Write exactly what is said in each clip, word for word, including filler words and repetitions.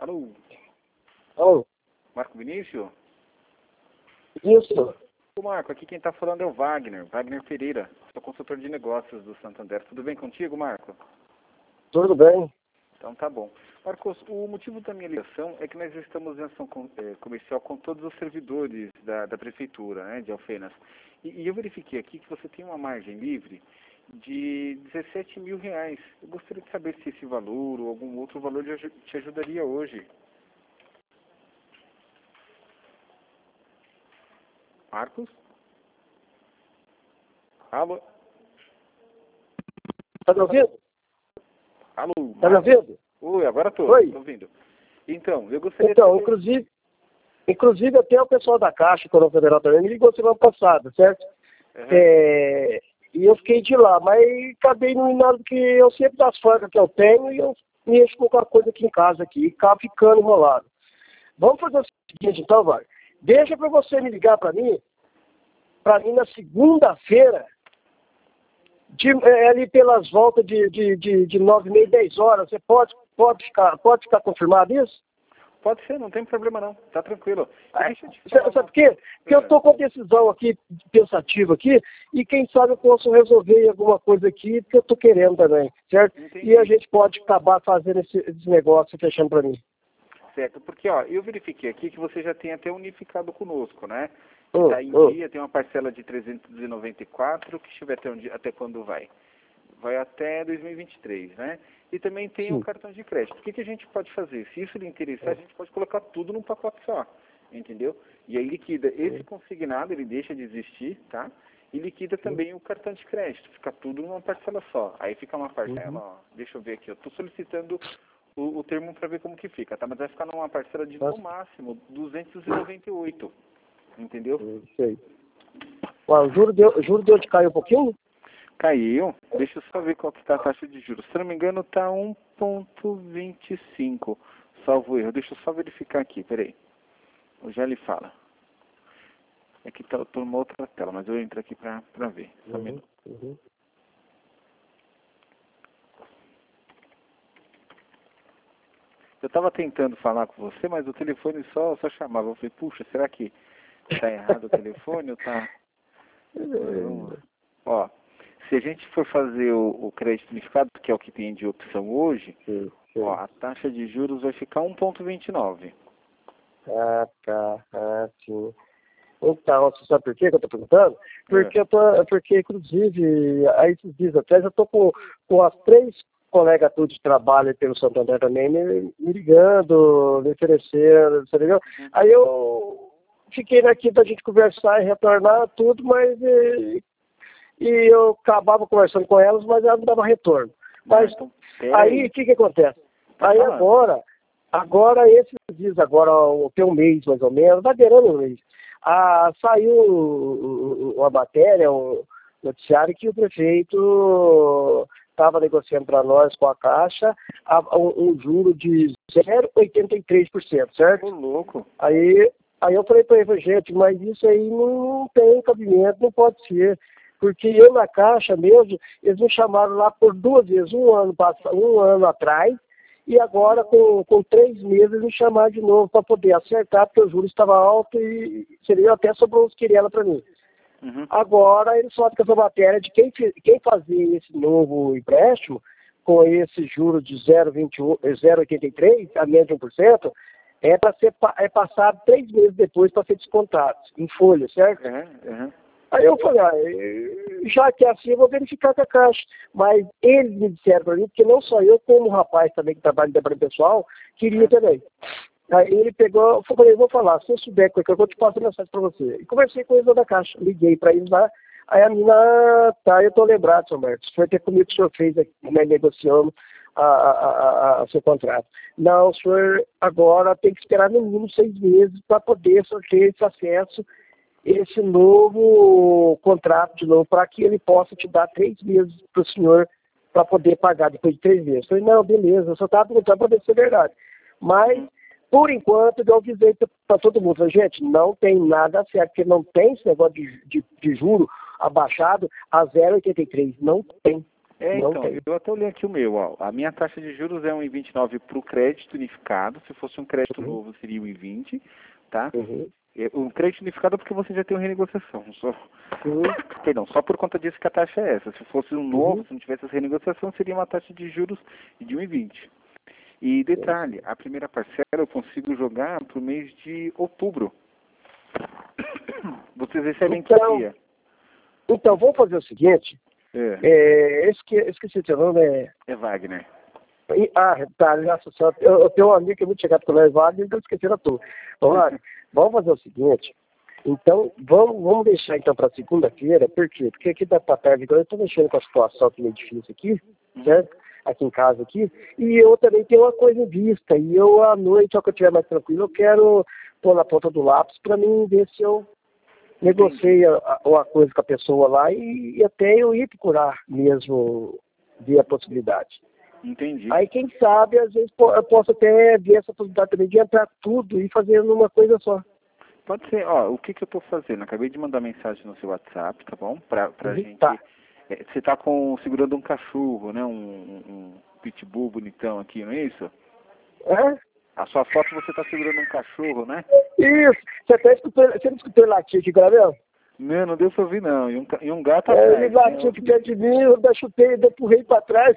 Alô? Alô? Marco Vinícius? Isso. Ô Marco, aqui quem está falando é o Wagner, Wagner Pereira, sou consultor de negócios do Santander. Tudo bem contigo, Marco? Tudo bem. Então tá bom. Marcos, o motivo da minha ligação é que nós estamos em ação com, eh, comercial com todos os servidores da, da prefeitura, né, de Alfenas. E, e eu verifiquei aqui que você tem uma margem livre de dezessete mil reais. Eu gostaria de saber se esse valor ou algum outro valor te aju- te ajudaria hoje. Marcos? Alô? Tá me ouvindo? Alô? Tá me Marcos? ouvindo? Oi, agora estou. Oi. Estou ouvindo. Então, eu gostaria Então, de saber... inclusive, inclusive até o pessoal da Caixa, Coroa Federal também, me ligou semana passada, certo? Uhum. É, e eu fiquei de lá, mas acabei não indo nada, porque eu sempre das francas que eu tenho e eu mexo com alguma coisa aqui em casa aqui, e acabo ficando enrolado. Vamos fazer o seguinte, então, vai. Deixa para você me ligar para mim, para mim na segunda-feira, de, é, ali pelas voltas de, de, de, de nove e meia, dez horas. Você pode, pode, ficar, pode ficar confirmado isso? Pode ser, não tem problema não. Tá tranquilo. E Ah, deixa eu te Sabe falar sabe uma... por quê? Porque eu É, estou com a decisão aqui, pensativa aqui, e quem sabe eu posso resolver alguma coisa aqui, que eu estou querendo também, certo? entendi. E a gente pode acabar fazendo esse, esse negócio, fechando para mim. Certo, porque ó, eu verifiquei aqui que você já tem até unificado conosco, né? Que Hum, está em hum, dia, tem uma parcela de trezentos e noventa e quatro, que estiver até, onde, até quando vai? Vai até dois mil e vinte e três, né? E também tem o sim. cartão de crédito. O que, que a gente pode fazer? Se isso lhe interessar, a gente pode colocar tudo num pacote só, entendeu? E aí liquida esse consignado, ele deixa de existir, tá? E liquida também o cartão de crédito, fica tudo numa parcela só. Aí fica uma parcela, ó, deixa eu ver aqui, eu estou solicitando o, o termo para ver como que fica, tá? Mas vai ficar numa parcela de, no Nossa. máximo, duzentos e noventa e oito, entendeu? Hum, sei. Ué, o juro de, o juro de onde caiu um pouquinho? Caiu, deixa eu só ver qual que está a taxa de juros. Se não me engano, está um ponto vinte e cinco, salvo erro. Deixa eu só verificar aqui, peraí. Eu já lhe falo. É que tá, eu tô numa outra tela, mas eu entro aqui para ver. Só um Uhum, minuto. uhum. Eu estava tentando falar com você, mas o telefone só, só chamava. Eu falei, puxa, será que está errado o telefone ou tá... Mas vamos lá. Ó, se a gente for fazer o, o crédito unificado, que é o que tem de opção hoje, Sim, sim. ó, a taxa de juros vai ficar um ponto vinte e nove. Ah, tá. Ah, sim. Então, você sabe por quê que eu estou perguntando? É. Porque eu tô, porque, inclusive, aí esses dias atrás, eu estou com, com as três colegas tudo de trabalho aí pelo Santander também me, me ligando, me oferecendo, você entendeu? Aí eu fiquei aqui da gente conversar e retornar tudo, mas e, e eu acabava conversando com elas, mas elas não davam retorno. Mas Então, pera aí aí. o que que acontece? Tá Aí falando. agora, agora esses dias, agora tem um mês mais ou menos, vai beirando um mês, ah, saiu uma matéria, um noticiário que o prefeito estava negociando para nós com a Caixa a, um, um juro de zero vírgula oitenta e três por cento, certo? Ô, louco. Aí, aí eu falei para ele, gente, mas isso aí não tem cabimento, não pode ser. Porque eu na Caixa mesmo, eles me chamaram lá por duas vezes, um ano, um ano atrás, e agora com, com três meses me chamaram de novo para poder acertar, porque o juro estava alto e seria até sobrou uns querela para mim. Uhum. Agora eles soltam com essa matéria de quem, quem fazia esse novo empréstimo, com esse juro de zero vírgula oitenta e três, a menos de um por cento, é para ser é passado três meses depois para ser descontado, em folha, certo? Uhum. Uhum. Aí eu falei, ah, já que é assim, eu vou verificar com a Caixa. Mas eles me disseram para mim, porque não só eu, como o rapaz também que trabalha em departamento pessoal, queria também. Aí ele pegou, eu falei, vou falar, se eu souber qualquer coisa, eu vou te passar mensagem para você. E conversei com eles lá da Caixa, liguei para eles lá. Aí a menina, ah, tá, eu tô lembrado, senhor Marcos, foi até comigo que o senhor fez aqui, né, negociando a, a, a, a seu contrato. Não, o senhor agora tem que esperar no mínimo seis meses para poder ter esse acesso, esse novo contrato de novo, para que ele possa te dar três meses para o senhor para poder pagar depois de três meses. Eu falei, não, beleza, eu só estava perguntando para ver se é verdade. Mas, por enquanto, eu avisei para todo mundo, falei, gente, não tem nada certo, porque não tem esse negócio de, de, de juro abaixado a zero vírgula oitenta e três, não tem. É, Não então, tem. eu até olhei aqui o meu, ó. A minha taxa de juros é um vírgula vinte e nove para o crédito unificado. Se fosse um crédito Uhum. novo, seria um vírgula vinte, tá? Uhum. É, o crédito unificado é porque você já tem uma renegociação. Só, Uhum. perdão, só por conta disso que a taxa é essa. Se fosse um novo, Uhum. se não tivesse essa renegociação, seria uma taxa de juros de um vírgula vinte. E detalhe, a primeira parcela eu consigo jogar para o mês de outubro. Vocês recebem que Então, dia? então, vamos fazer o seguinte. É, É, esque, esqueci o seu nome. É, é Wagner. e- ah, tá, nossa senhora, eu, eu tenho um amigo que é muito chegado com o Evandro, então esqueci a tua. Vamos lá, vamos fazer o seguinte. Então, vamos, vamos deixar então para segunda-feira, por quê? Porque aqui da tarde, eu estou mexendo com a situação que é meio difícil aqui, certo? Aqui em casa aqui, e eu também tenho uma coisa em vista, e eu à noite, ao que eu estiver mais tranquilo, eu quero pôr na ponta do lápis para mim ver se eu negociei a, a, uma coisa com a pessoa lá e, e até eu ir procurar mesmo ver a possibilidade. Entendi. Aí, quem sabe, às vezes eu posso até ver essa possibilidade também de entrar tudo e fazer numa coisa só. Pode ser, ó, o que que eu tô fazendo? Acabei de mandar mensagem no seu WhatsApp, tá bom? Pra, pra Uhum, gente... tá. é, você tá com, segurando um cachorro, né? Um, um, um pitbull bonitão aqui, não é isso? É? A sua foto você tá segurando um cachorro, né? Isso. Você até escutou, você não escutou ele latir aqui, Gabriel? Não, não deu pra ouvir não. E um, ca- e um gato É, atrás, ele né? latiu aqui perto de mim, eu da chutei, eu empurrei para trás.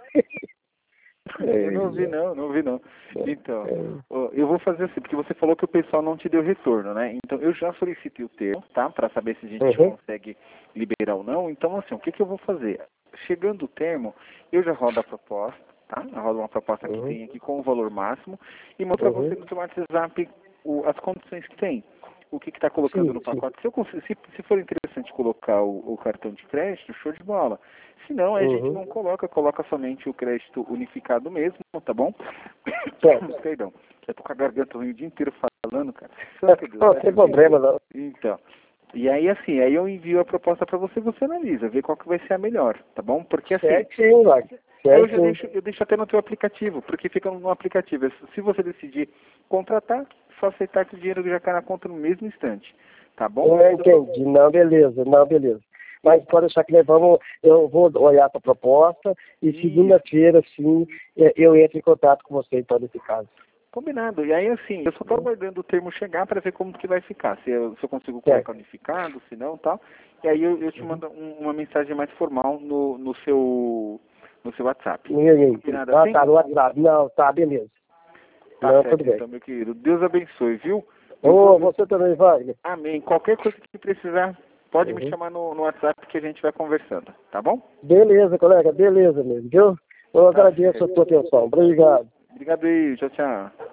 Eu não ouvi não, não ouvi não. Então, ó, eu vou fazer assim, porque você falou que o pessoal não te deu retorno, né? Então eu já solicitei o termo, tá? Para saber se a gente Uhum. consegue liberar ou não. Então assim, o que que eu vou fazer? Chegando o termo, eu já rodo a proposta, tá? Eu rodo uma proposta que Uhum. tem aqui com o valor máximo e mostro para Uhum. você no seu WhatsApp o, as condições que tem. O que está colocando Sim, no sim. pacote. Se, eu, consigo- se, se for interessante colocar o, o cartão de crédito, show de bola. Se não, a gente Uhum. não coloca, coloca somente o crédito unificado mesmo, tá bom? Certo. Perdão, eu tô com a garganta ruim o dia inteiro falando, cara. Santo Deus, Não tá tem difícil. problema, não. Então, e aí assim, aí eu envio a proposta para você, você analisa, vê qual que vai ser a melhor, tá bom? Porque assim, Certinho, Wagner. aí eu já Certinho. deixo, eu deixo até no teu aplicativo, porque fica no aplicativo. Se você decidir contratar, só aceitar que o dinheiro já cai na conta no mesmo instante, tá bom? Eu entendi. Não, beleza. Não, beleza. Mas pode deixar que nós vamos, eu vou olhar para a proposta e Isso. segunda-feira, sim, é, eu entro em contato com você, então, nesse caso. Combinado. E aí, assim, eu só estou aguardando o termo chegar para ver como que vai ficar. Se eu, se eu consigo colocar unificado, se não, tal. E aí eu, eu te mando um, uma mensagem mais formal no, no seu no seu WhatsApp. E aí? Combinado Ah, assim? tá, no WhatsApp. Não, tá, beleza. Tá Não, certo, tudo bem. então, meu querido. Deus abençoe, viu? Eu Ô, vou- você também, Wagner. Amém. Qualquer coisa que precisar, pode me Uhum. chamar no, no WhatsApp que a gente vai conversando, tá bom? Beleza, colega, beleza mesmo, viu? Eu Tá agradeço certo. a tua atenção. Obrigado. Obrigado aí. Tchau, tchau.